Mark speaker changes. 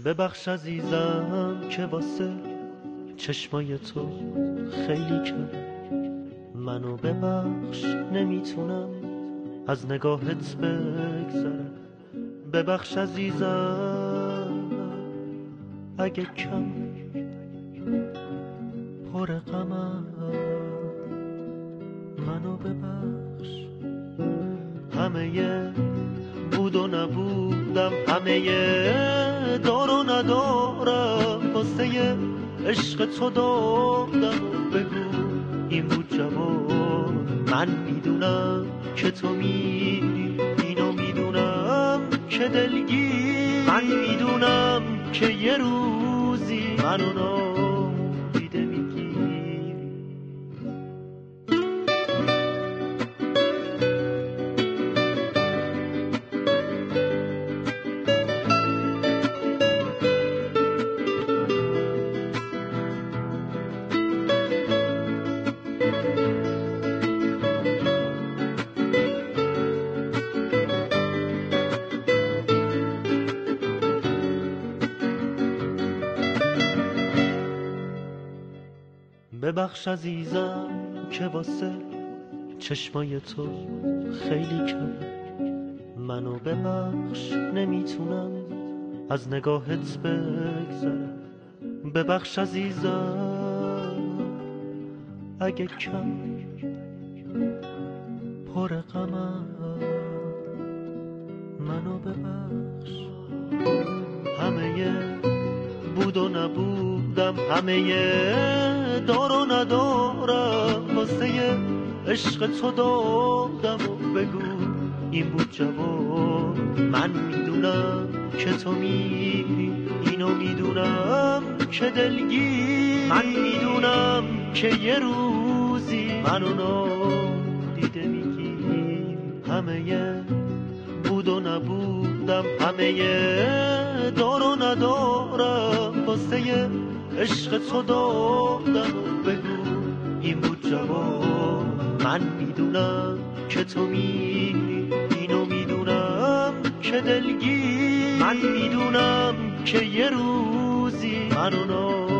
Speaker 1: ببخش عزیزم که واسه چشمای تو خیلی کم. منو ببخش نمیتونم از نگاهت بگذرم. ببخش عزیزم اگه کم پر غمم. منو ببخش همه بود و نبودم، همه دار و ندارم، واسه عشق تو دادم. بگو این بود جواب. من میدونم که تو میری، اینو میدونم که دلگیری. من میدونم که یه روزی منو نادیده میگیری. ببخش عزیزم که واسه چشمای تو خیلی کم. منو ببخش نمیتونم از نگاهت بگذرم. ببخش عزیزم اگه کم پر غمم. منو ببخش همه بود و نبودم، همه دار و ندارم، واسه عشق تو دادم. و بگو این بود جواب. من میدونم که تو میری، اینو میدونم که دلگیری. من میدونم که یه روزی منو نادیده میگیری. همه بود و نبودم، همه دار و ندارم، واسه عشق تو دادم. بگو این بود جواب. من میدونم که تو میری، اینو میدونم که دلگیری. من میدونم که یه روزی منو